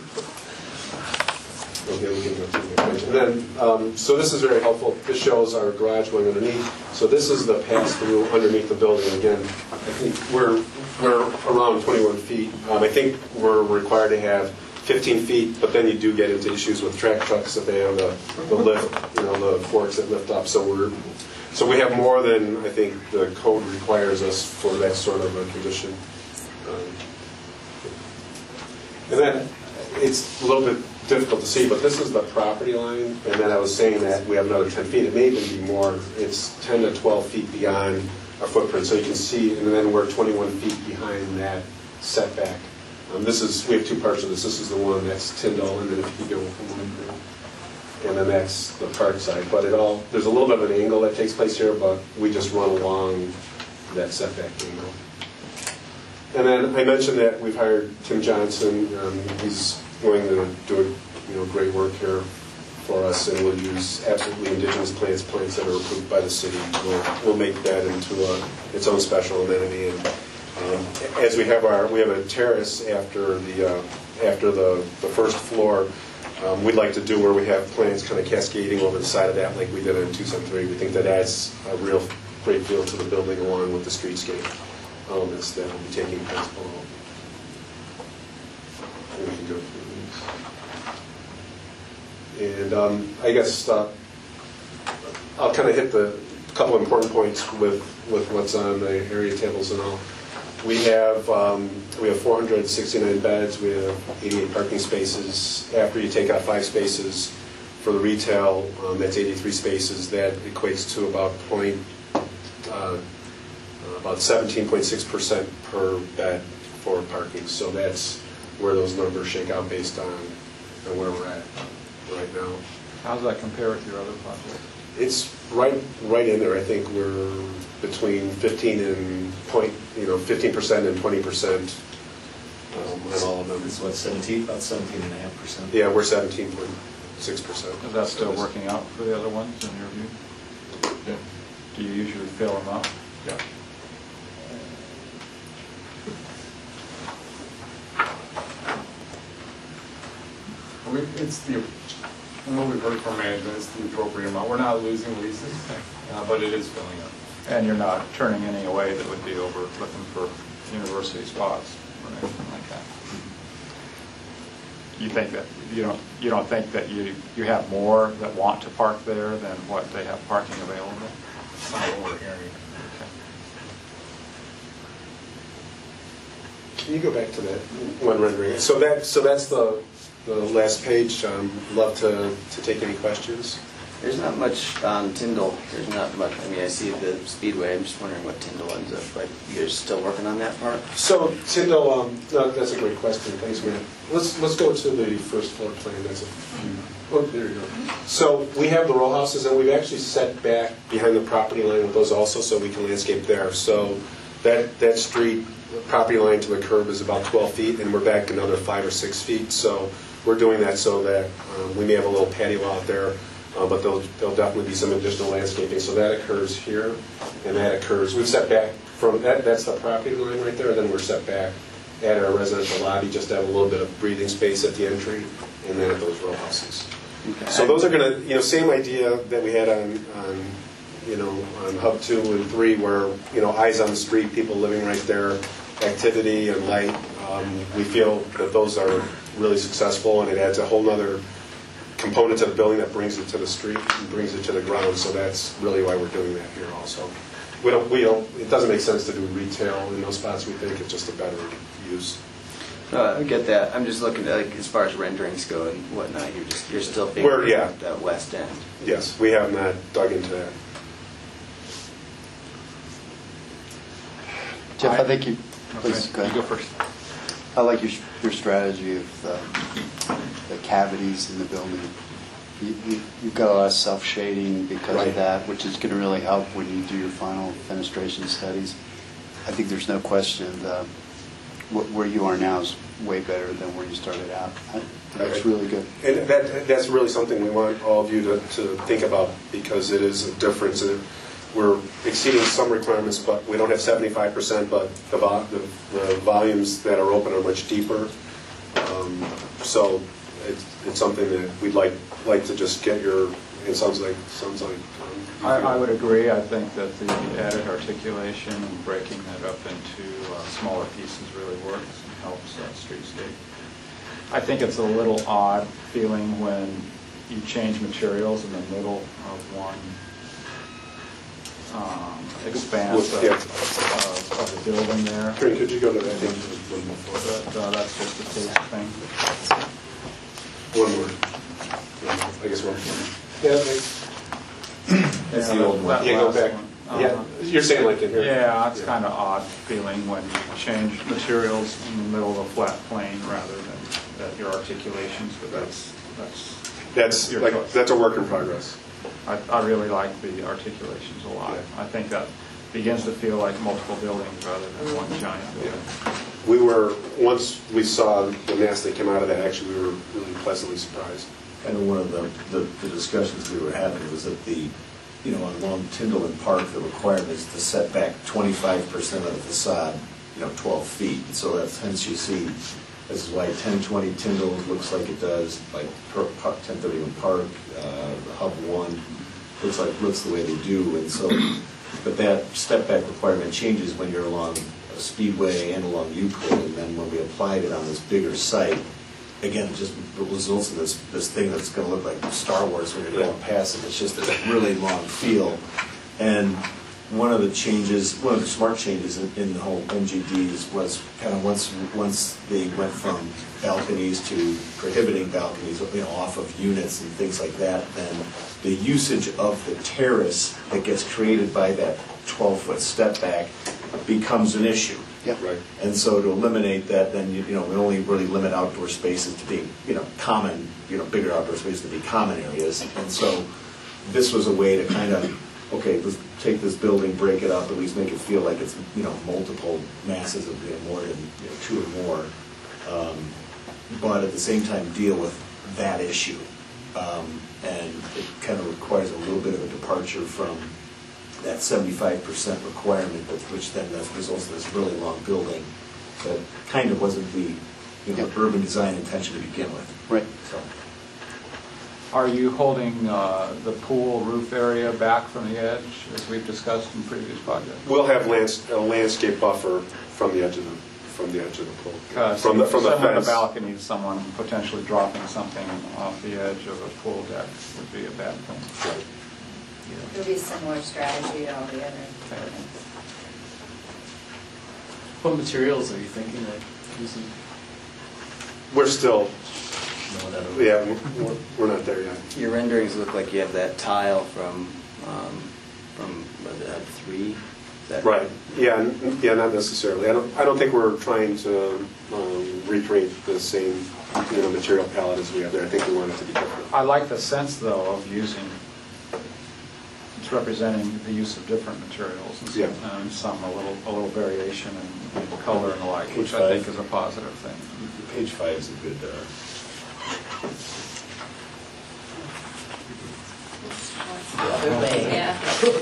Okay, we can go to the next page. And then, um, so this is very helpful. This shows our garage going underneath. So this is the pass-through underneath the building. Again, I think we're, we're around twenty-one feet. Um, I think we're required to have fifteen feet, but then you do get into issues with track trucks if they have the, the lift, you know, the forks that lift up. So we're, so we have more than I think the code requires us for that sort of a condition. Um, and then it's a little bit difficult to see, but this is the property line, and then I was saying that we have another ten feet. It may even be more. It's ten to twelve feet beyond our footprint, so you can see, and then we're twenty-one feet behind that setback. Um, this is, we have two parts of this. This is the one that's Tyndall, and then if you go from one, and then that's the park side. But it all, there's a little bit of an angle that takes place here, but we just run along that setback angle. And then I mentioned that we've hired Tim Johnson. Um, he's going to do you know great work here for us, and we'll use absolutely indigenous plants, plants that are approved by the city. We'll, we'll make that into a, its own special amenity. And um, as we have our, we have a terrace after the uh, after the the first floor. Um, we'd like to do where we have plants kind of cascading over the side of that, like we did in Tucson three. We think that adds a real great feel to the building, along with the streetscape elements that will be taking place below. And we can go through these. And um, I guess uh, I'll kind of hit the couple of important points with, with what's on the area tables and all. We have um, we have four hundred sixty-nine beds. We have eighty-eight parking spaces. After you take out five spaces for the retail, um, that's eighty-three spaces. That equates to about point uh, about seventeen point six percent per bed for parking. So that's where those numbers shake out based on, on where we're at right now.
How does that compare with your other projects?
It's right right in there. I think we're between fifteen and point, you know, fifteen percent and twenty percent um, on all of them.
It's what, seventeen, about seventeen and a half percent?
Yeah, we're seventeen point six percent.
Is that still working out for the other ones in your view?
Yeah.
Do you usually fill them up?
Yeah. I mean, it's the, from what we've heard from management, it's the appropriate amount. We're not losing leases, uh, but it is filling up.
And you're not turning any away that would be over looking for university spots or anything like that? You think that, you don't, you don't think that you, you have more that want to park there than what they have parking available?
That's not what we're hearing.
Can you go back to that one rendering? So that so that's the the last page. Um, love to to take any questions.
There's not much on Tyndall. There's not much. I mean, I see the Speedway. I'm just wondering what Tyndall ends up like. You guys still working on that part?
So Tyndall, um, no, that's a great question. Thanks, man. Let's let's go to the first floor plan. That's a oh, there you go. So we have the row houses, and we've actually set back behind the property line with those also, so we can landscape there. So that that street property line to the curb is about twelve feet, and we're back another five or six feet. So we're doing that so that um, we may have a little patio out there. Uh, but there'll, there'll definitely be some additional landscaping. So that occurs here, and that occurs, we've set back from, that. that's the property line right there, and then we're set back at our residential lobby just to have a little bit of breathing space at the entry, and then at those row houses. Okay. So those are going to, you know, same idea that we had on, on, you know, on Hub two and three, where, you know, eyes on the street, people living right there, activity and light. Um, we feel that those are really successful, and it adds a whole nother component to the building that brings it to the street and brings it to the ground. So that's really why we're doing that here also. We don't, we don't, it doesn't make sense to do retail in those spots. We think it's just a better use.
No, I get that. I'm just looking at, like, as far as renderings go and whatnot, you're just, you're still figuring
We're, yeah.
out that west end.
Yes, we have not dug into that.
Jeff, I think you,
Okay.
please go ahead.
You go first.
I like your, your strategy of the, the cavities in the building. You, you, you've got a lot of self-shading because
Right.
of that, which is going to really help when you do your final fenestration studies. I think there's no question the, wh- where you are now is way better than where you started out. I, that's really good.
And that, that's really something we want all of you to, to think about, because it is a difference. We're exceeding some requirements, but we don't have seventy-five percent, but the, vo- the, the volumes that are open are much deeper. Um, so it's, it's something that we'd like like to just get your it sounds like, sounds like. um, you
I,
feel-
I would agree. I think that the added articulation and breaking that up into uh, smaller pieces really works and helps uh, streetscape. I think it's a little odd feeling when you change materials in the middle of one um, expanse of,
Yeah.
of, of the building there.
Attorney, could you go to that one one before?
But uh, that's just a taste thing.
One more. Yeah, I guess one. Yeah, thanks.
That's the old one.
That
Yeah, go
last
back.
one.
Yeah,
Uh-huh.
you're saying like in here?
Yeah, it's
Yeah.
kind of odd feeling when you change materials in the middle of a flat plane rather than that your articulations, but that's, that's
That's,
your
like,
choice.
that's a work in progress.
I, I really like the articulations a lot.
Yeah.
I think that begins to feel like multiple buildings rather than one giant building.
We were, once we saw the mass that came out of that, actually, we were really pleasantly surprised.
I know one of the, the, the discussions we were having was that the, you know, along Tyndall and Park, the requirement is to set back twenty-five percent of the facade, you know, twelve feet. And so that's, hence you see, this is why ten twenty Tyndall looks like it does, like ten thirty-one Park, uh, Hub One, looks like, looks the way they do. And so, but that step back requirement changes when you're along a Speedway and along Euclid. And then when we applied it on this bigger site, again, it just results in this, this thing that's going to look like Star Wars when you're going past it. It's just a really long feel. And one of the changes, one of the smart changes in, in the whole M G Ds was kind of once once they went from balconies to prohibiting balconies, you know, off of units and things like that, then the usage of the terrace that gets created by that twelve-foot step back becomes an issue.
Yep.
Right.
And so to eliminate that, then, you you know, we only really limit outdoor spaces to being, you know, common, you know, bigger outdoor spaces to be common areas. And so this was a way to kind of, okay, let's take this building, break it up, at least make it feel like it's, you know, multiple masses of, you know, more than, you know, two or more. Um, but at the same time deal with that issue. Um, and it kind of requires a little bit of a departure from that seventy-five percent requirement, that, which then results in this really long building that kind of wasn't the, you know,
Yep.
urban design intention to begin with.
Right.
So,
Are you holding uh, the pool roof area back from the edge, as we've discussed in previous projects?
We'll have lands, a landscape buffer from the edge of the, from the edge of the pool.
Because
From the, from the
someone in
fence.
the balcony, someone potentially dropping something off the edge of a pool deck would be a bad thing.
Right.
It'll be a similar strategy to all the other buildings.
What materials are you thinking of using?
We're still,
No, that-
yeah, we're, we're not there yet.
Your renderings look like you have that tile from, um, from was it, Hub three? Is that
Right, yeah, n- yeah, not necessarily. I don't, I don't think we're trying to um, recreate the same, you know, material palette as we have there. I think we want it to be different.
I like the sense, though, of using, it's representing the use of different materials and some,
Yeah.
and some a little, a little variation in, in color and the like, which I
Page
think
five.
is a positive thing.
page five is a good, uh,
The other way.
Yeah.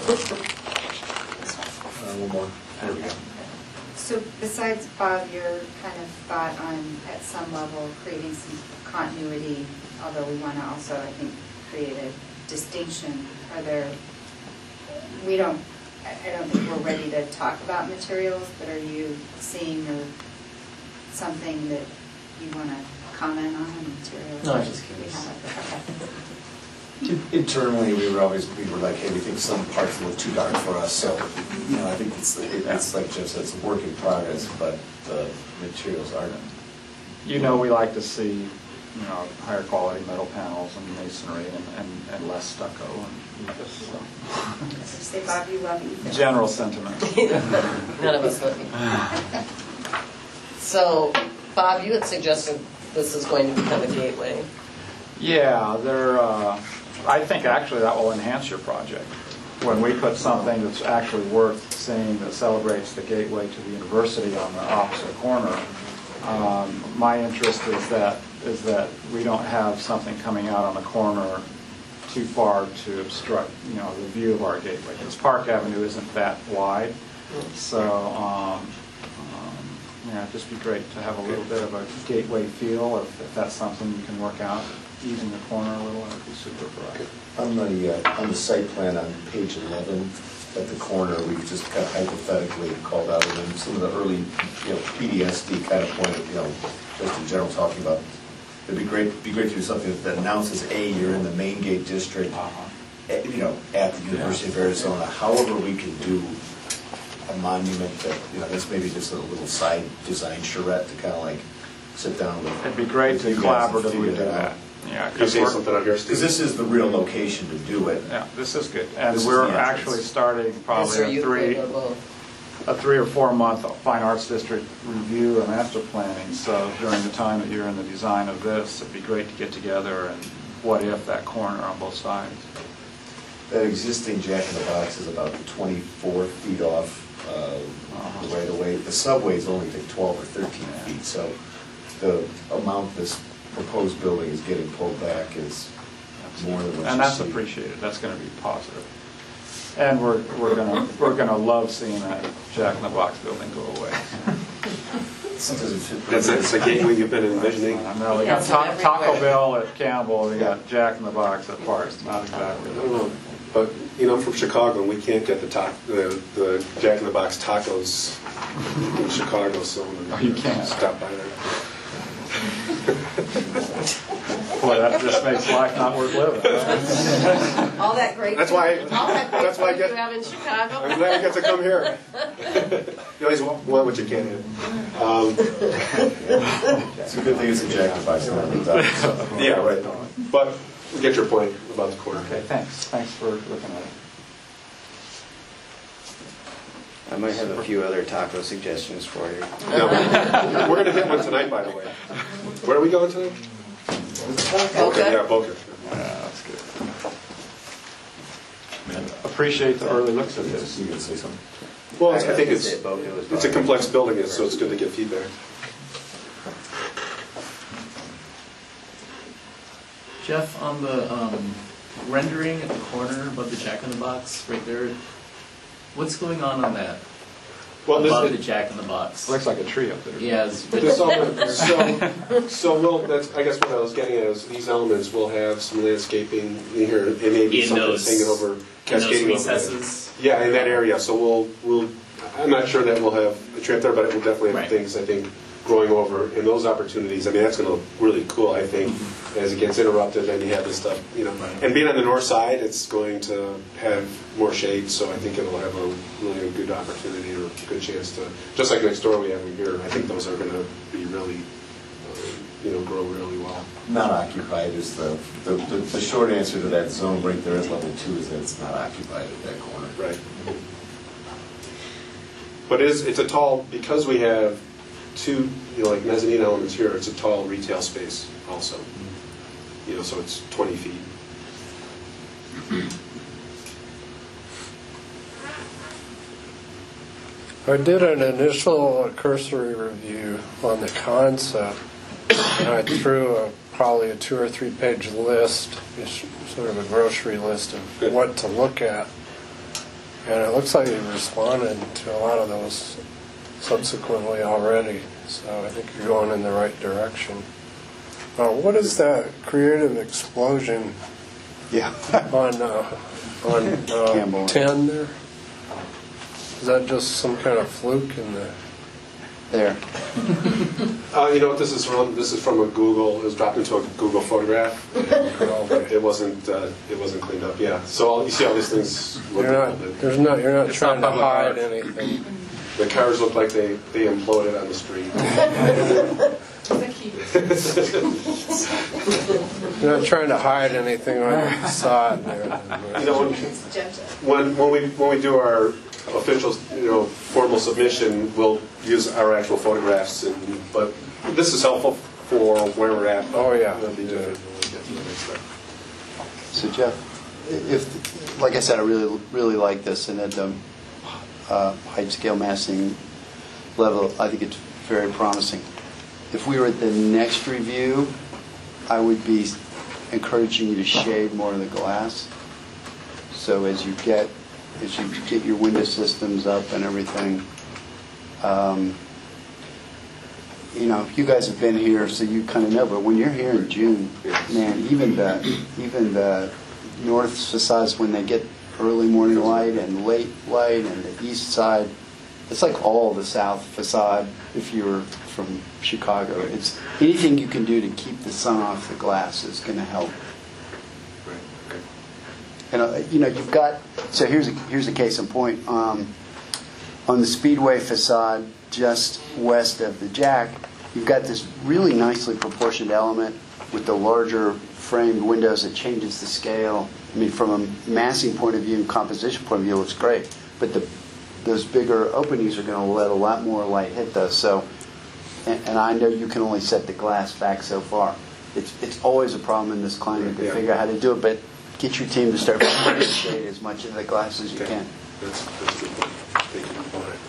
uh, one more. There we go.
So besides, Bob, your kind of thought on, at some level, creating some continuity, although we want to also, I think, create a distinction, are there, we don't, I I don't think we're ready to talk about materials, but are you seeing or something that you want to comment on, materials?
No, I was just
We
curious.
have, okay.
Internally, we were always, we were like, hey, we think some parts look too dark for us, so, you know, I think it's, it's like Jeff said, it's a work in progress, but the materials aren't.
You know, we like to see, you know, higher quality metal panels and masonry and, and, and less stucco and just, so.
So say, Bob, you love Ethan.
General sentiment.
None of us looking. So, Bob, you had suggested this is going to become a gateway.
Yeah, there, uh, I think actually that will enhance your project. When we put something that's actually worth seeing that celebrates the gateway to the university on the opposite corner, um, my interest is that is that we don't have something coming out on the corner too far to obstruct, you know, the view of our gateway. Because Park Avenue isn't that wide, so um, um, yeah, it'd just be great to have a little bit of a gateway feel if, if that's something you can work out. easing the corner a little, that would be super for us.
On the, uh, on the site plan on page eleven, at the corner, we've just kind of hypothetically called out, and then some of the early, you know, P D S D kind of pointed, you know, just in general talking about, it'd be great, be great to do something that announces, A, you're in the main gate district,
Uh-huh.
eh, you know, at the University of Arizona. However we can do a monument that, you know, that's maybe just a little side design charrette to kind of like sit down with.
It'd be great to
with you guys and
collaboratively
figure
do
that
that.
out.
Yeah,
Can you say something out here, Steve?
Because this is the real location to do it.
Yeah, this is good. And
This is
we're
the entrance.
actually starting
Yes,
probably
sir,
a
you
three,
could, uh, both.
a three or four month Fine Arts District review and master planning. So during the time that you're in the design of this, it'd be great to get together and what if that corner on both sides.
That existing Jack in the Box is about twenty-four feet off uh, the right of way. The subway is only like twelve or thirteen feet, so the amount this proposed building is getting pulled back is more than what you see.
And that's appreciated. That's going to be positive. And we're, we're going to, we're going to love seeing that Jack in the Box building go away.
That's it, it's the gateway you've been envisioning.
I know, we got
Yes,
Ta- Taco
everywhere.
Bell at Campbell, we got Jack in the Box at Parks, not
I
exactly.
don't know, but, you know, I'm from Chicago, and we can't get the ta- the, the Jack in the Box tacos in Chicago, so I'm
Oh,
gonna
you can't.
stop by there.
Boy, that just makes life not worth living.
All that great.
That's why-
All that great
that's why I
food
get-
you have in Chicago.
I'm glad I get to come here. You always want what you can't have. Um,
It's a good thing it's a Jack in the Box. not a Box.
Yeah, right. But we get your point about the corner.
Okay, thanks. Thanks for looking at it.
I might have a few other taco suggestions for you.
No, we're going to hit one tonight, by the way. Where are we going tonight?
Okay.
Yeah, Boca.
Yeah, that's good. Appreciate the early looks at this.
You can say something.
Well, I think
I'd
it's,
say Boca was
it's a
fine.
complex building, so it's good to get feedback.
Jeff, on the um, rendering at the corner above the Jack in the Box, right there, what's going on on that?
Well, this-
above the Jack in the Box.
Looks like a tree up there.
Yeah, it's-
But this element, so, so we'll, that's, I guess what I was getting at is these elements will have some landscaping in here, it may be
In
something
those-
hanging over,
in those
cascading over. there.
recesses?
Yeah, in that area, so we'll, we'll, I'm not sure that we'll have a tree up there, but it will definitely have
Right.
things, I think, growing over, and those opportunities, I mean, that's gonna look really cool, I think, as it gets interrupted, and you have this stuff, you know.
Right.
And being on the north side, it's going to have more shade, so I think it'll have a really good opportunity or a good chance to, just like next door we have in here, I think those are gonna be really, uh, you know, grow really well.
Not occupied is the, the, the the short answer to that zone right there at level two is that it's not occupied at that corner.
Right. But it is, it's a tall, because we have two, you know, like mezzanine elements here, it's a tall retail space also. You know, so it's twenty feet.
I did an initial cursory review on the concept, and I threw a, probably a two or three page list, just sort of a grocery list of what to look at. And it looks like you responded to a lot of those subsequently already, so I think you're going in the right direction. Uh, what is that creative explosion
Yeah.
on uh, on
Campbell.
uh, ten there? Is that just some kind of fluke in the?
There.
Uh, you know what this is from? This is from a Google, it was dropped into a Google photograph. It wasn't, uh, it wasn't cleaned up, yeah. So all- you see all these things look
You're
a
not.
little bit.
There's not. You're not
It's
trying
not
to
public
hide
art.
anything.
The cars look like they, they imploded on the street.
You're not trying to hide anything on the facade there.
You know, when, when we, when we do our official, you know, formal submission, we'll use our actual photographs, and, but this is helpful for where we're at. but
Oh, yeah.
It'll be different when we get to the next step.
So Jeff, if, like I said, I really, really like this, and at the uh, height scale massing level, I think it's very promising. If we were at the next review, I would be encouraging you to shade more of the glass. So as you get, as you get your window systems up and everything, um, you know, you guys have been here, so you kind of know, but when you're here in June, man, even the, even the north facades, when they get early morning light and late light, and the east side, it's like all the south facade, if you were from Chicago. It's anything you can do to keep the sun off the glass is going to help. And uh, you know, you've got, so here's a, here's a case in point. Um, on the Speedway facade, just west of the Jack, you've got this really nicely proportioned element with the larger framed windows that changes the scale. I mean, from a massing point of view and composition point of view, it looks great. But the, those bigger openings are going to let a lot more light hit those. So, and, and I know you can only set the glass back so far. It's it's always a problem in this climate to
Yeah.
figure out how to do it. But get your team to start putting shade as much of the glass as you
Okay.
can.
That's, that's a good point. Thank you. All right.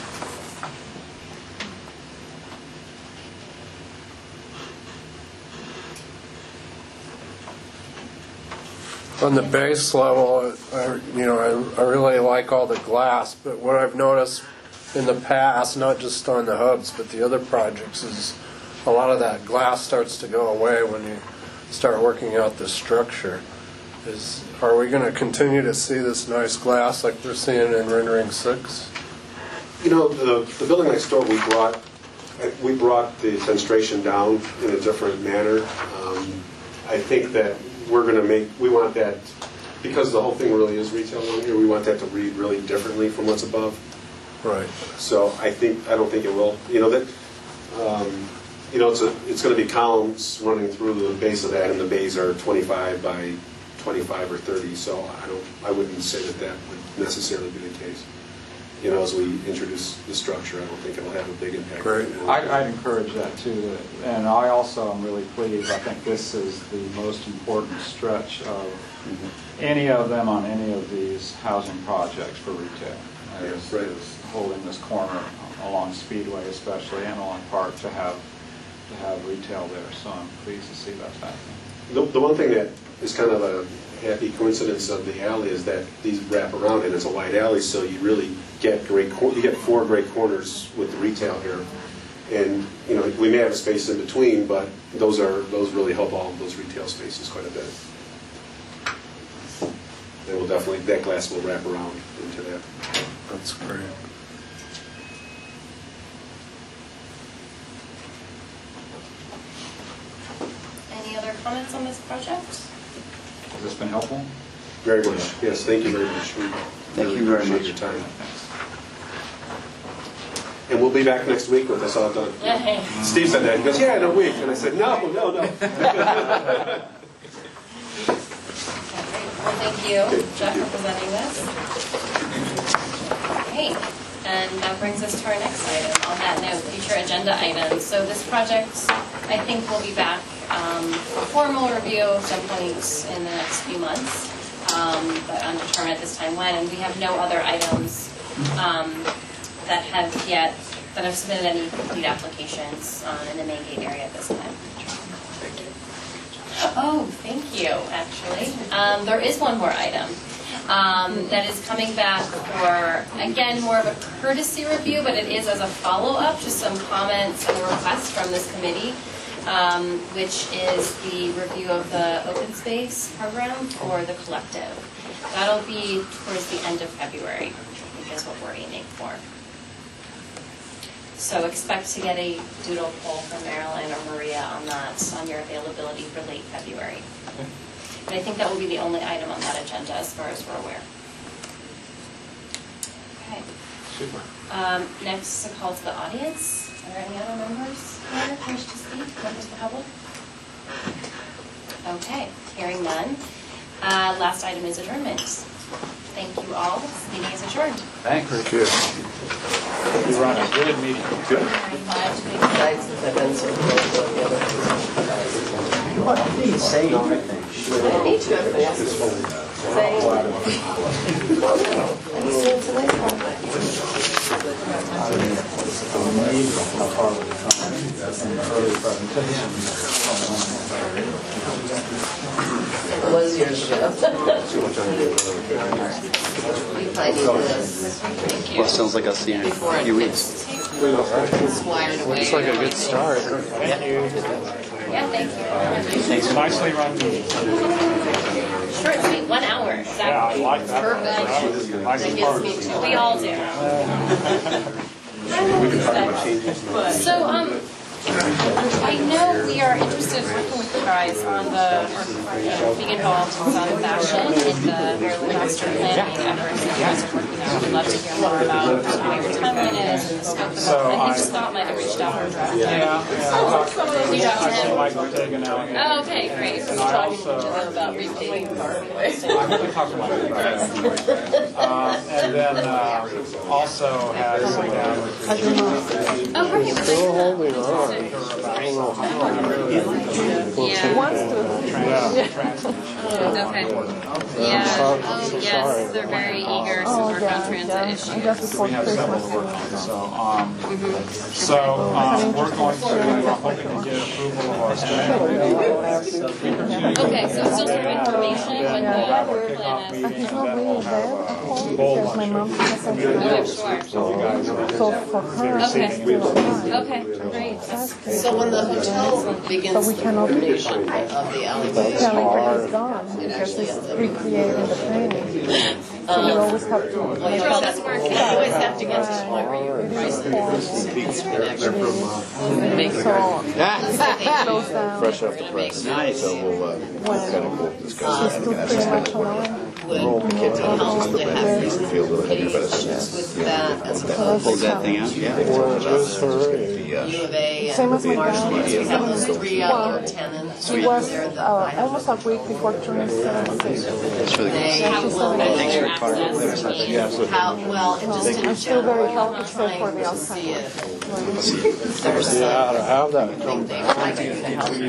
On the base level, I, you know, I, I really like all the glass, but what I've noticed in the past, not just on the hubs, but the other projects, is a lot of that glass starts to go away when you start working out the structure. Is are we going to continue to see this nice glass like we're seeing in rendering six?
You know, the, the building next door, we brought, we brought the fenestration down in a different manner. Um, I think that we're going to make, we want that, because the whole thing really is retail down here, we want that to read really differently from what's above.
Right.
So I think, I don't think it will. You know, that, um, you know, it's a, it's going to be columns running through the base of that, and the bays are twenty-five by twenty-five or thirty, so I don't, I wouldn't say that that would necessarily be the case. You know, as we introduce the structure, I don't think it'll have a big impact.
Great.
I'd, I'd encourage that too, and I also am really pleased. I think this is the most important stretch of
Mm-hmm.
any of them on any of these housing projects for retail.
Yeah,
Is,
right.
is holding this corner along Speedway, especially, and along Park to have to have retail there. So I'm pleased to see that's happening.
The, the one thing that is kind of a happy coincidence of the alley is that these wrap around, and it's a wide alley, so you really get great, cor- you get four great corners with the retail here. And, you know, we may have a space in between, but those are, those really help all of those retail spaces quite a bit. They will definitely, that glass will wrap around into that.
That's great.
Any other comments on this project?
Has this been helpful?
Very much. Yes, thank you very much. We
Thank
really
you very
appreciate
much.
your time. And we'll be back next week with this all done. Steve said that. He goes, yeah, in a week. And I said, no, no, no.
Well, thank you, Jeff, for presenting this. Okay, and that brings us to our next item. On that note, future agenda items. So this project, I think, will be back um, for formal review at some point in the next few months, um, but undetermined at this time when. And we have no other items um, that have yet, that have submitted any complete applications uh, in the main gate area at this time. Oh, thank you, actually. Um, there is one more item um, that is coming back for, again, more of a courtesy review, but it is as a follow-up to some comments and requests from this committee, um, which is the review of the open space program for the collective. That'll be towards the end of February, I think is what we're aiming for. So expect to get a doodle poll from Marilyn or Maria on that, on your availability for late February. But I think that will be the only item on that agenda as far as we're aware. Okay.
Super.
Um, next, a call to the audience. Are there any other members here who wish to speak? Members of the public? Okay, hearing none. Uh, last item is adjournment. Thank you all. This meeting is adjourned.
Thanks.
Thank you.
You run a good meeting.
Besides, since I've been so close on the other.
What? I didn't say anything.
Me too, everybody else is saying. And so tonight's It was your show. We probably need this.
Well, it sounds like I'll see you in a few weeks.
squired away.
Looks like a good start.
Yeah, thank you.
Thanks. Nicely run meeting.
Short and sweet, one hour, exactly.
Yeah, I like that.
Perfect.
Nice
That
part.
gives me two. We all do. So, um, I know we are interested in working with you guys on the, or you know, being involved in some fashion in the master planning efforts that you guys are working on. We'd love to hear more about what your timeline is and the scope of
So
it. I
I-
think Scott might have reached out or directed.
Yeah, yeah.
You talked to him?
Mike Ortega now.
Oh, okay, great.
And I also,
About repaving the parkway.
I really talked to Mike about that. Uh, And then uh, also had some down with
Oh, great.
Still holding on. I don't know how. We'll
Yeah.
take
Wants
that.
to.
Okay. Yeah.
sorry.
Oh,
So
yes,
sorry.
they're very eager to
Oh,
work
yeah,
on transit
yeah.
issues.
I just before
we have several
Christmas.
to work on. So, um, so um, we're going to, uh, hoping to get approval of our staff.
Okay, so still some information when the plan is.
He's not really there because my mom has a
Oh, sure.
So you guys are
So for her,
Okay.
it's still alive.
Okay, great.
So when the hotel begins
But we
the
cannot be
renovation of the alleyway,
telling her he's gone because it's recreating the training. So we always have to.
well, you always have to, you always have to get to the point where you're pricing
Fresh
off the press. So we'll uh, kind of go discuss
She's
that.
still pretty much alive.
Roll the kids out just to let it feel a little heavier, but it's just,
with that as
that
opposed
pull
to
that thing out. Yeah.
Well, just her age.
U of A
Same
and
as my
Marshall.
dad.
We have those three other tenants.
She was uh, almost a week before turning seventy-six.
That's really
They
good.
have little
Thanks for
access
your
to
Yeah, absolutely.
how, well, and just in
I'm still very
general,
healthy except for
trying
the
to see
Alzheimer's.
if there's
Yeah, to have that come
something they
back.
might do to help